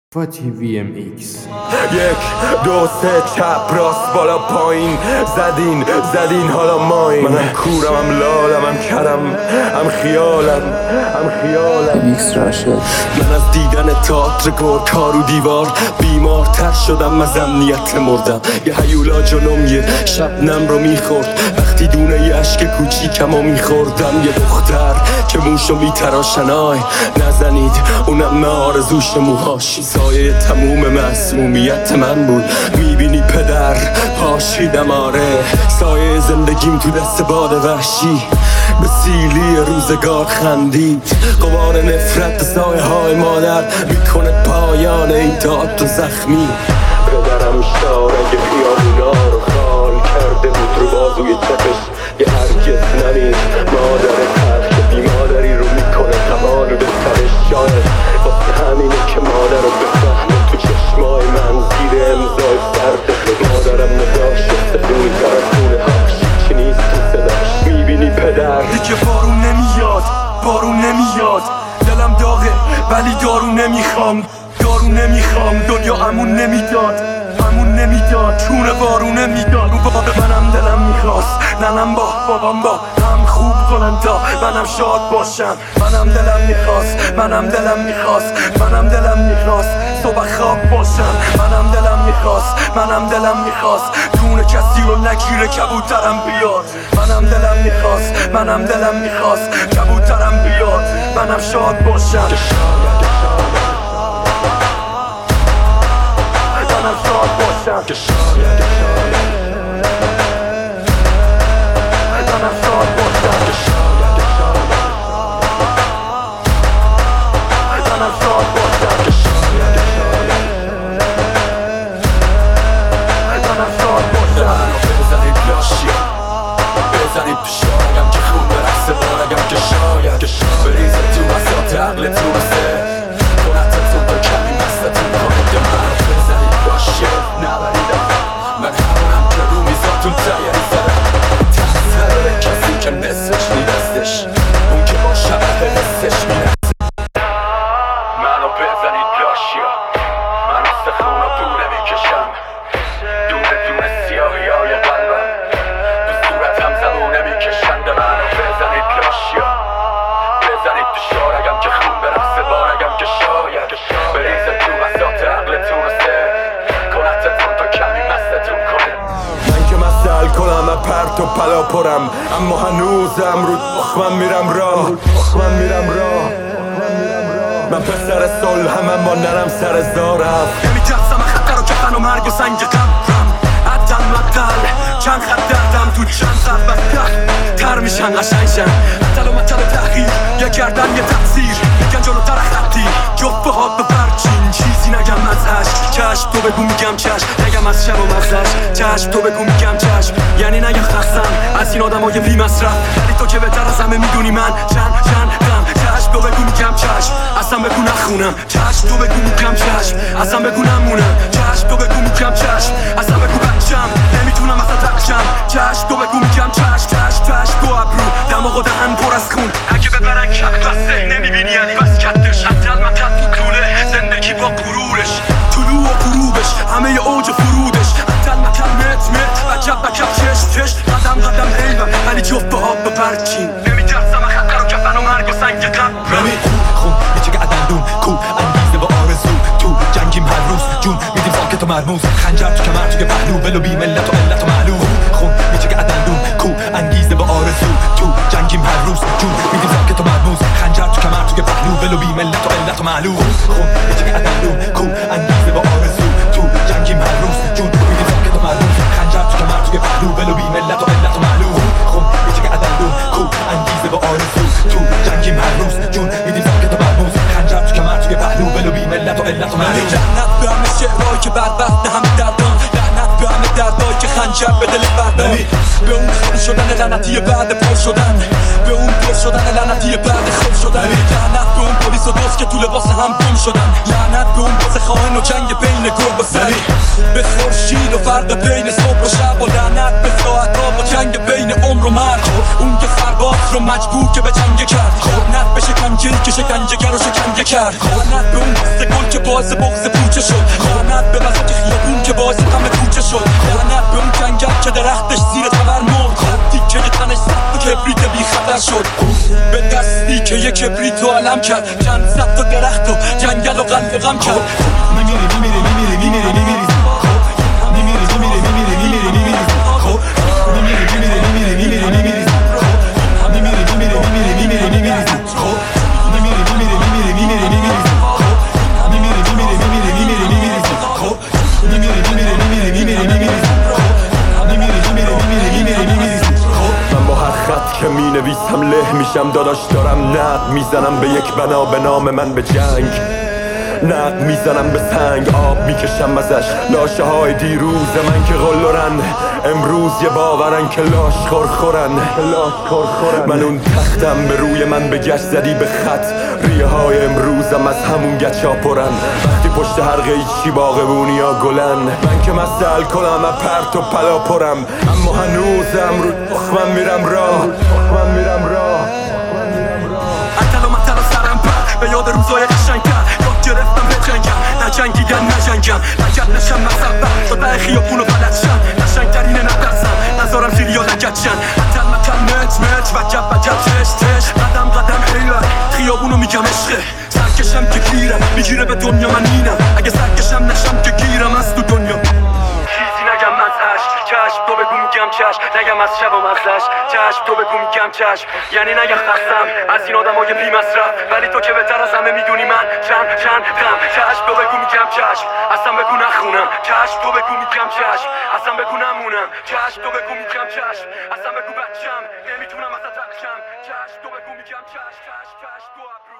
فاتی VMX. 1 2 3 چپ راست بالا پایین زدین حالا ماین. منم کورم هم لالم هم کرم هم خیالم میکس راشد. من از دیدن تئاتر گرگ‌ها رو دیوار بیمارتر شدم، از امنیت مردم. یه هیولا جلوم یه شبنم رو میخورد، وقتی دونه یه اشک کوچیکمو میخوردم. یه دختر که موشو میتراشن، آی نزنید اونم نه آرزوش موهاش. سایه تموم معصومیت من بود، میبینی پدر پاشیدم. آره سایه زندگیم تو دست باد وحشی به سیلی روزگار خندید. غبار نفرت سایه های مادر میکنه پایان این تئاتر زخمی. پدرم شارگ خیابونا رو خال کرده بود رو بازوی چپش. یه هرگز نمید مادر تلخ که بی مادری رو میکنه تمام به سرش. شاید واسه همینه که مادر رو بفهمه تو چشمای من زیر امضای سرده. مادرم نگاه شسته دونی تر از دونه هاش، چی نیست تو صداش. میبینی پدر دیگه بارون نمیاد دلم داغه ولی دارو نمیخوام دنیا امون نمیداد چونه بارون نمیداد. رو باب منم دلم میخواست ننم با بابام با هم خوب کنن تا منم شاد باشم. منم دلم میخواست صبح خواب باشم. منم دلم میخواست دونه کسی رو نگیره کبوترم بیاد. منم دلم میخواست کبوترم بیاد، منم شاد باشم. منم شاد باشم. بزنید پیشارگم که خون برقصه بارگم که شاید بریزه تو وسط عقلتون سه کنتتون با کمی مستتون کنید. من بزنید باشه نبریدم، من همونم که رو میزاتون تیاری زدم. تحصیل کسی که نصفش میرستش، اون که با شبه نصفش میرسته. منو بزنید لاشیا، من استخون رو دوره میکشم. دونه سیاهی های قلبم تو صورتم زبونه میکشند. منو بزنید لاشیا، بزنید تو شارگم که خون برقصه بارگم که شاید بریزه تو وسط عقلتون رو سه کنتتون تا کمی مستتون کنه. من که مست الکلم و پرت و پلا پرم، اما هنوزم رو تخمم میرم راه. من پسر صلحم اما نرم سر زارم. نمیترسم خطر و کفن و مرگ و سنگ قبرم. عدم مقل چند خط دردم تو چند ضربت تر میشن قشنگشن. عدل و مطل تحقیر یه گردن یه تقصیر میگن جلوتر خطی جفه ها به برچین. چیزی نگم ازش چشم تو بگو میگم چشم، نگم از شب و مزش چشم تو بگو میگم چشم. یعنی نگه خستم از این آدم های بی مصرف، ولی تو که بهتر از همه میدونی من چند چشم تو بگو میگم چشم، اصلا بگو نخونم. چشم تو بگو میگم چشم، اصلا بگو نمونم. چشم تو بگو میگم چشم، اصلا بگو بچم نمیتونم اصلا تقشم. چشم تو بگو میگم چشم تو ابرو دماغ و دهن پر از خون. اگه ببرن کف بسته نمیبینی یعنی بس کتش. عدل مطل تو طوله زندگی با غرورش، طلوع و غروبش همه اوج فرودش. عدل مطل مت بکف چش قدم علمم ولی جفت به آب بپرچین. نمیترسم خطر و کفن و مرگ و سنگ قبرم. خون میچه که عدندون کو انگیزه و آرزو تو جنگیم هر روز جون میدیم ساکت و مرموز. خنجر تو کمر توی پهلو بلو بی ملت و علت و معلوم. خون میچه که عدندون کو انگیزه و آرزو تو جنگیم هر روز جون میدیم ساکت و مرموز. خنجر تو کمر توی پهلو بلو بی ملت و علت و معلوم. خون میچه که عدندون کو انگیزه و آرزو تو جنگیم هر روز جون میدیم ساکت و مرموز. خنجر تو کمر توی پهلو بلو بی ملت و علت و معلوم. خون میچه که عدندون کو انگیزه و آرزو تو جنگیم هر روز جون میدیم ساکت و مرموز. خنجر تو کمر توی پهلو بلو بی ملت و علت و معلوم. لعنت به همه شعرهایی که بدبخت همه دردان، لعنت به همه دردهایی که خنجر به دل بردان. به اون خون شدن لعنتی بعد پر شدن، به اون پر شدن لعنتی بعد خوب شدن. لعنت به اون پلیس و دوست که تو لباس هم گم شدن. لعنت به اون باز خائن و جنگ بین گرگ و سگ، به خورشید و فرق بین صبح و شب. و لعنت به ساعت‌ها و جنگ بین عمر و مرگ. اون که سرباز رو مجبور که به جنگ کرد، لعنت به شکنجه زنجیری که شکنجه‌گر رو شکنجه کرد. خیانت به اون دست گل که باعث بغض پوچه شد. خیانت به وسط خیابون که باعث غم کوچه شد. خیانت به اون جنگل که درختش زیر تبر مرد. تیکه تنش سخت و کبریت بی خطر شد. به دستی که یک کبریت رو علم کرد. چند صد تا درخت و جنگل و قلب غم کرد. میمیری میمیری میمیری میمیری میمیری میمیری میمیری میمیری میمیری میمیری خب میمیری میمیری میمیری میمیری میمیری میمیری میمیری میمیری میمیری میمیری خب میمیری میمیری میمیری میمیری میمیری خب میمیری میمیری میمیری میمیری میمیری خب میمیری میمیری میمیری میمیری میمیری میمیری میمیری میمیری میمیری میمیری خب من با هر خط که می نویسم له میشم داداش دارم نقد میزنم به یک بنا به نام من به جنگ نقد میزنم به سنگ آب میکشم ازش لاشه های دیروز من که غلورن امروز یه باورن که لاش خورخورن من اون تختم به روی من به گشت زدی به خط ریه های امروزم از همون گچا پرن وقتی پشت هر قیچی باغبونی یا گلن من که مست الکلم و پرت و پلا پرم اما هنوزم رو من میرم راه اتل و متل و سرم پر به یاد روزای قشنگ‌تر یاد گرفتم بجنگم نجنگیدن نجنگم لگد نشم مصبر تا ته خیابونو بلد شم قشنگترینه ندرسم نذارم زیر یا لگد شن اتل متل مت وجب تش قدم حیوه خیابونو میگم عشقه سرکشم که گیرم میگیره به دنیا من اینم اگه سرکشم نشم که گیرم از تو دنیا چیزی نگم از عشق چشم تو بگو میگم چشم نگم از شب و مزش چشم تو بگو میگم چشم یعنی نگه خستم از این آدمای بی مصرف ولی تو که بهتر از همه میدونی من چند غم چشم تو بگو میگم چشم اصلا بگو نخونم چشم تو بگو میگم چشم اصلا بگو نمونم چشم تو بگو میگم چشم اصلا بگو بچم نمیتونم ازت بخشم چشم تو بگو میگم چشم تو ابرو